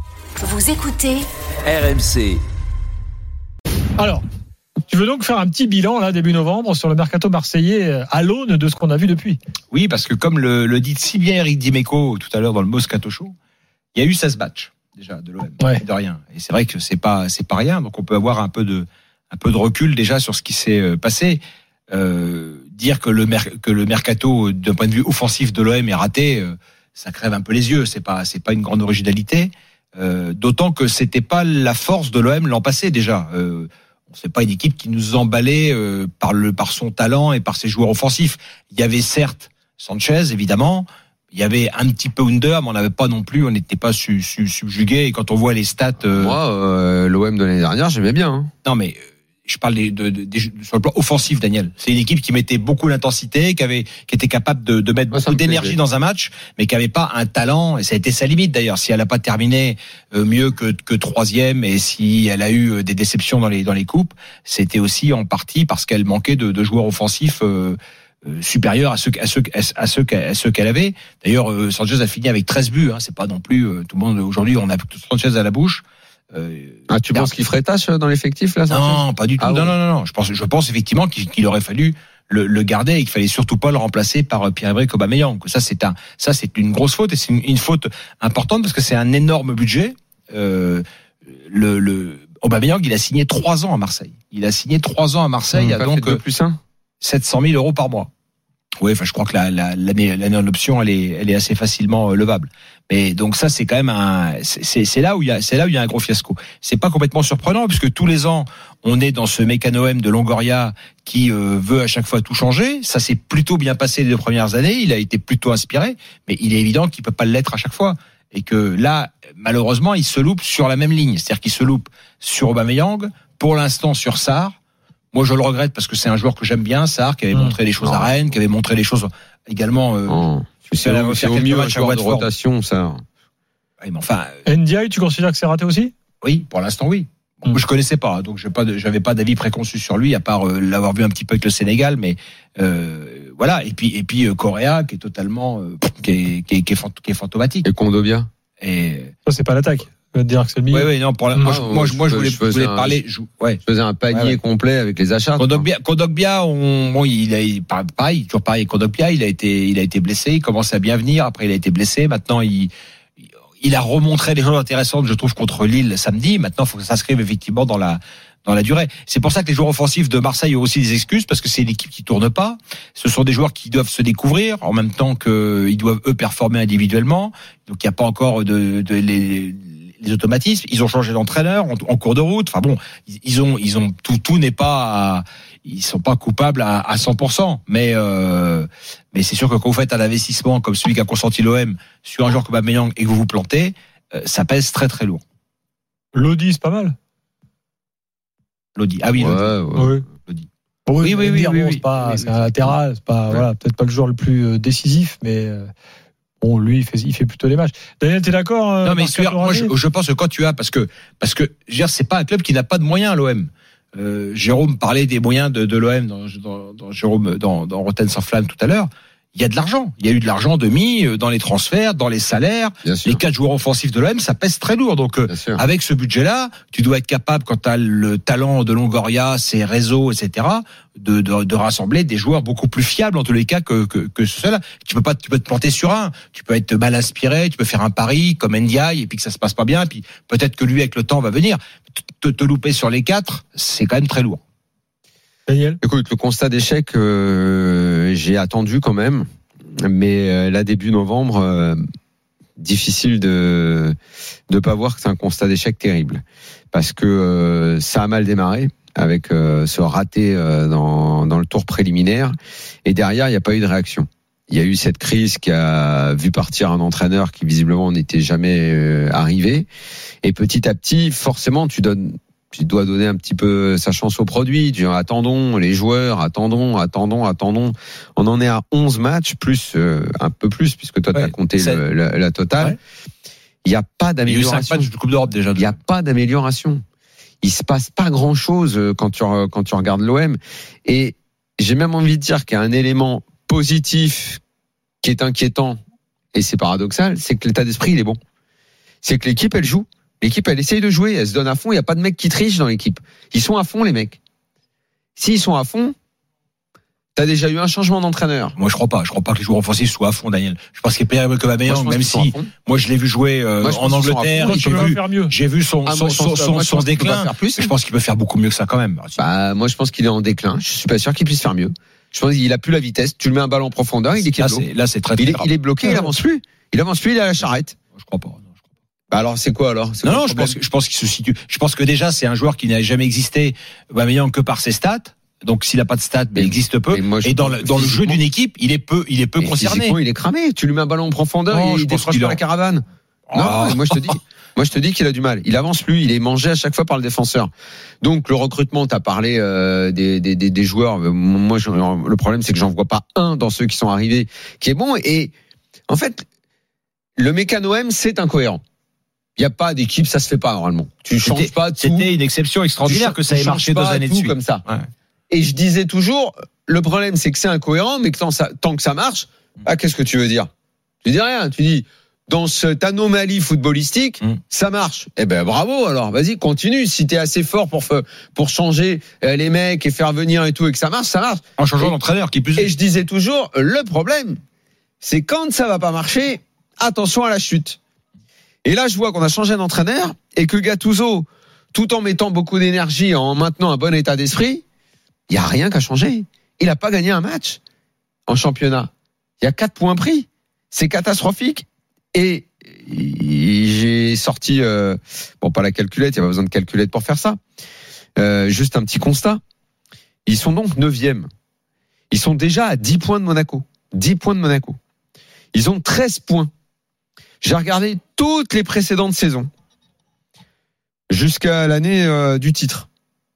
Vous écoutez RMC. Alors, tu veux donc faire un petit bilan là début novembre sur le mercato marseillais à l'aune de ce qu'on a vu depuis? Oui, parce que comme le dit si bien Eric Dimeco tout à l'heure dans le Moscato Show, il y a eu 16 matchs déjà de l'OM, de rien. Et c'est vrai que c'est pas rien, donc on peut avoir un peu de recul déjà sur ce qui s'est passé. Dire que le mercato d'un point de vue offensif de l'OM est raté, ça crève un peu les yeux. C'est pas une grande originalité. D'autant que c'était pas la force de l'OM l'an passé déjà. C'est pas une équipe qui nous emballait par son talent et par ses joueurs offensifs. Il y avait certes Sanchez évidemment, il y avait un petit peu Under, mais on n'était pas subjugué. Et quand on voit les stats, moi l'OM de l'année dernière j'aimais bien. Hein. Non mais je parle sur le plan offensif, Daniel. C'est une équipe qui mettait beaucoup d'intensité, qui était capable de mettre beaucoup d'énergie dans un match, mais qui avait pas un talent, et ça a été sa limite d'ailleurs. Si elle n'a pas terminé mieux que troisième, et si elle a eu des déceptions dans les coupes, c'était aussi en partie parce qu'elle manquait de joueurs offensifs supérieurs à ceux qu'elle avait. D'ailleurs, Sanchez a fini avec 13 buts. Hein. C'est pas non plus tout le monde aujourd'hui. On a Sanchez à la bouche. Tu penses qu'il ferait tâche dans l'effectif là? Non, pas du tout. Non. Je pense effectivement qu'il aurait fallu le garder et qu'il fallait surtout pas le remplacer par Pierre-Emerick Aubameyang. Ça c'est une grosse faute, et c'est une faute importante parce que c'est un énorme budget. Aubameyang, il a signé 3 ans à Marseille. Donc de plus 1 700 000 euros par mois. Oui, je crois que l'année en option, elle est assez facilement levable. Mais donc ça, c'est quand même c'est là où il y a un gros fiasco. C'est pas complètement surprenant puisque tous les ans, on est dans ce mécano-M de Longoria qui veut à chaque fois tout changer. Ça s'est plutôt bien passé les 2 premières années. Il a été plutôt inspiré, mais il est évident qu'il peut pas l'être à chaque fois. Et que là, malheureusement, il se loupe sur la même ligne. C'est-à-dire qu'il se loupe sur Aubameyang, pour l'instant sur Sarr. Moi, je le regrette parce que c'est un joueur que j'aime bien, Sarr, qui avait montré les choses à Rennes, qui avait montré les choses également. C'est au mieux un joueur de rotation, ça. Oui, mais enfin. Ndiaye, tu considères que c'est raté aussi? Oui, pour l'instant, oui. Moi, je connaissais pas, donc j'avais pas d'avis préconçu sur lui, à part l'avoir vu un petit peu avec le Sénégal, mais voilà. Et puis Correa, qui est totalement, qui est fantomatique. Et Kondogbia. Ça, c'est pas l'attaque. Dire que c'est le milieu. Oui, non, moi, je voulais parler. Je faisais un panier complet avec les achats. Kondogbia, toujours pareil. Kondogbia, il a été blessé. Il commence à bien venir. Après, il a été blessé. Maintenant, il a remontré des choses intéressantes, je trouve, contre Lille samedi. Maintenant, il faut que ça s'inscrive effectivement dans la durée. C'est pour ça que les joueurs offensifs de Marseille ont aussi des excuses, parce que c'est une équipe qui tourne pas. Ce sont des joueurs qui doivent se découvrir en même temps qu'ils doivent eux performer individuellement. Donc il n'y a pas encore les automatismes. Ils ont changé d'entraîneur en cours de route. Enfin bon, ils ont tout n'est pas ils sont pas coupables à 100%, mais c'est sûr que quand vous faites un investissement comme celui qu'a consenti l'OM sur un joueur comme Aubameyang et que vous plantez, ça pèse très très lourd. Lodi, c'est pas mal. Lodi. Ah oui, Lodi. Oui. C'est un latéral, c'est pas peut-être pas le joueur le plus décisif, mais bon, lui, il fait plutôt les matchs. Daniel, t'es d'accord? Non, mais moi, je pense que quand tu as, parce que, je veux dire, c'est pas un club qui n'a pas de moyens, l'OM. Jérôme parlait des moyens de l'OM dans Rotten sans flamme tout à l'heure. Il y a de l'argent. Il y a eu de l'argent de mis dans les transferts, dans les salaires. Les 4 joueurs offensifs de l'OM, ça pèse très lourd. Donc, avec ce budget-là, tu dois être capable, quand tu as le talent de Longoria, ses réseaux, etc., de rassembler des joueurs beaucoup plus fiables, en tous les cas, que ceux-là. Tu peux te planter sur un. Tu peux être mal inspiré, tu peux faire un pari comme Ndiaye, et puis que ça se passe pas bien, puis peut-être que lui, avec le temps, va venir. Te louper sur les 4, c'est quand même très lourd. Daniel? Écoute, le constat d'échec, j'ai attendu quand même, mais là début novembre, difficile de pas voir que c'est un constat d'échec terrible, parce que ça a mal démarré avec ce raté dans le tour préliminaire, et derrière il n'y a pas eu de réaction. Il y a eu cette crise qui a vu partir un entraîneur qui visiblement n'était jamais arrivé, et petit à petit, forcément, tu dois donner un petit peu sa chance au produit. Tu dis, attendons les joueurs, attendons. On en est à 11 matchs, plus un peu plus, puisque toi, tu as compté la totale. Ouais. Il n'y a pas d'amélioration. Il y a eu 5 matchs de Coupe d'Europe déjà. Il n'y a pas d'amélioration. Il se passe pas grand-chose quand tu regardes l'OM. Et j'ai même envie de dire qu'il y a un élément positif qui est inquiétant, et c'est paradoxal, c'est que l'état d'esprit, il est bon. c'est que l'équipe, elle joue. L'équipe, elle essaye de jouer, elle se donne à fond. Il n'y a pas de mecs qui trichent dans l'équipe. Ils sont à fond, les mecs. S'ils sont à fond, t'as déjà eu un changement d'entraîneur. Moi, je crois pas que les joueurs offensifs soient à fond, Daniel. Je pense qu'il est pire que Aubameyang, même si moi je l'ai vu jouer en Angleterre, j'ai vu son déclin. Je pense qu'il peut faire beaucoup mieux que ça quand même. Bah, moi je pense qu'il est en déclin. Je suis pas sûr qu'il puisse faire mieux. Je pense qu'il a plus la vitesse. Tu le mets un ballon en profondeur, il est KO. Là, c'est très il est bloqué, il avance plus. Il est à la charrette. Je crois pas. Bah alors c'est quoi alors? Non, je pense qu'il se situe. Je pense que déjà c'est un joueur qui n'a jamais existé, Aubameyang, que par ses stats. Donc s'il n'a pas de stats, il existe peu. Et dans le jeu d'une équipe, il est peu concerné. Il est cramé. Tu lui mets un ballon en profondeur, il décroche pas la caravane. Non, moi je te dis qu'il a du mal. Il avance plus, il est mangé à chaque fois par le défenseur. Donc le recrutement, t'as parlé des joueurs. Moi, le problème c'est que j'en vois pas un dans ceux qui sont arrivés qui est bon. Et en fait, le mécano M, c'est incohérent. Il n'y a pas d'équipe, ça se fait pas normalement. Tu changes pas tout. C'était une exception extraordinaire que ça ait marché 2 années de suite comme ça. Ouais. Et je disais toujours, le problème c'est que c'est incohérent, mais que tant que ça marche, qu'est-ce que tu veux dire? Tu dis rien. Tu dis dans cette anomalie footballistique, ça marche. Eh ben bravo. Alors vas-y, continue. Si t'es assez fort pour changer les mecs et faire venir et tout, et que ça marche, ça marche. En changeant l'entraîneur qui plus. Et je disais toujours, le problème, c'est quand ça va pas marcher, attention à la chute. Et là, je vois qu'on a changé d'entraîneur et que Gattuso, tout en mettant beaucoup d'énergie, en maintenant un bon état d'esprit, il y a rien qu'à changer. Il a pas gagné un match en championnat. Il y a 4 points pris. C'est catastrophique. Et j'ai sorti, pas la calculette, il n'y a pas besoin de calculette pour faire ça. Juste un petit constat. Ils sont donc 9e. Ils sont déjà à 10 points de Monaco. 10 points de Monaco. Ils ont 13 points. J'ai regardé toutes les précédentes saisons. Jusqu'à l'année du titre.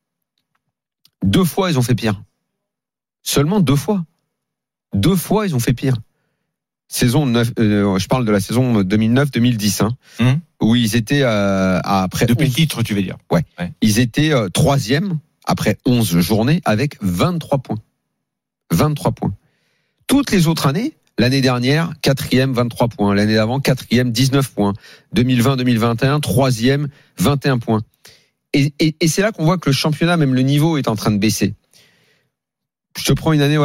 2 fois, ils ont fait pire. Seulement 2 fois. 2 fois, ils ont fait pire. Saison 9, je parle de la saison 2009-2010, où ils étaient après. Depuis le titre, tu veux dire. Ouais. Ils étaient 3e après 11 journées avec 23 points. 23 points. Toutes les autres années, l'année dernière, 4e, 23 points. L'année d'avant, 4e, 19 points. 2020-2021, 3e, 21 points. Et c'est là qu'on voit que le championnat, même le niveau, est en train de baisser. Je te prends une année,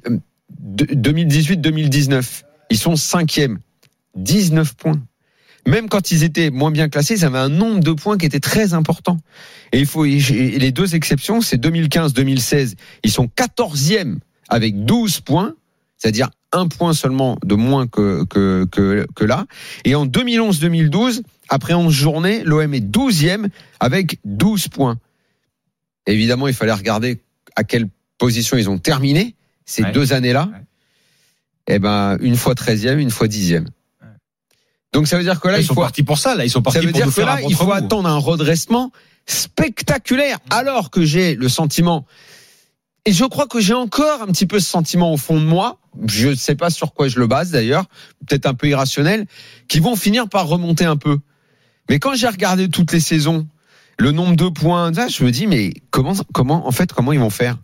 2018-2019. Ils sont 5e. 19 points. Même quand ils étaient moins bien classés, ils avaient un nombre de points qui était très important. Et les 2 exceptions, c'est 2015-2016. Ils sont 14e avec 12 points. C'est-à-dire 1 point seulement de moins que là. Et en 2011-2012, après 11 journées, l'OM est 12e avec 12 points. Évidemment, il fallait regarder à quelle position ils ont terminé ces 2 années-là. Eh ben, une fois 13e, une fois 10e. Donc ça veut dire que là, ils sont partis pour ça. Là, ils sont partis pour nous faire un contre-coup. Ça veut dire que là, il faut attendre un redressement spectaculaire. Alors que j'ai le sentiment, et je crois que j'ai encore un petit peu ce sentiment au fond de moi, je ne sais pas sur quoi je le base d'ailleurs, peut-être un peu irrationnel, qui vont finir par remonter un peu. Mais quand j'ai regardé toutes les saisons, le nombre de points, là, je me dis, mais comment ils vont faire?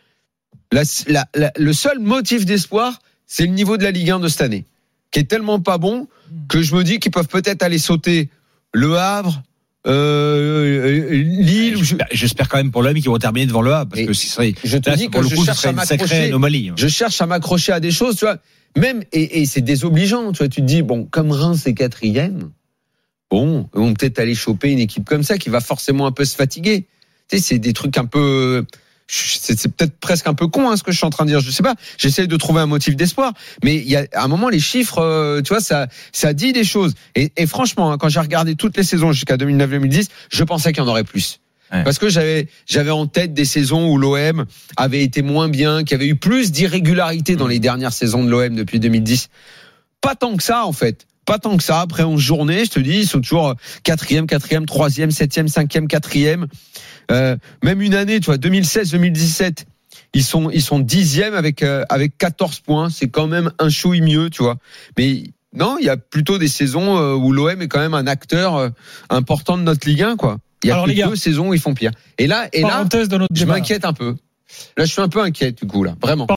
Le seul motif d'espoir, c'est le niveau de la Ligue 1 de cette année, qui est tellement pas bon que je me dis qu'ils peuvent peut-être aller sauter Le Havre, Lille. J'espère quand même pour l'OM qu'ils vont terminer devant Le Havre, parce que je te dis que je cherche à m'accrocher. Je cherche à m'accrocher à des choses, tu vois. Même et c'est désobligeant, tu vois. Tu te dis bon, comme Reims est 4e, bon, ils vont peut-être aller choper une équipe comme ça qui va forcément un peu se fatiguer. Tu sais, c'est des trucs un peu. C'est peut-être presque un peu con ce que je suis en train de dire, je sais pas. J'essaie de trouver un motif d'espoir, mais il y a à un moment les chiffres, tu vois, ça dit des choses. Et franchement, quand j'ai regardé toutes les saisons jusqu'à 2009-2010, je pensais qu'il y en aurait plus. Ouais. Parce que j'avais en tête des saisons où l'OM avait été moins bien, qu'il y avait eu plus d'irrégularité dans les dernières saisons de l'OM depuis 2010. Pas tant que ça en fait. Pas tant que ça. Après 11 journées, je te dis, ils sont toujours 4e, 3e, 7e, 5e, 4e. Même une année, tu vois, 2016-2017, ils sont 10e avec 14 points. C'est quand même un chouille mieux, tu vois. Mais non, il y a plutôt des saisons où l'OM est quand même un acteur important de notre Ligue 1, quoi. Il y a plus 2 saisons où ils font pire. Et là, je m'inquiète un peu. Là, je suis un peu inquiet, du coup, là. Vraiment.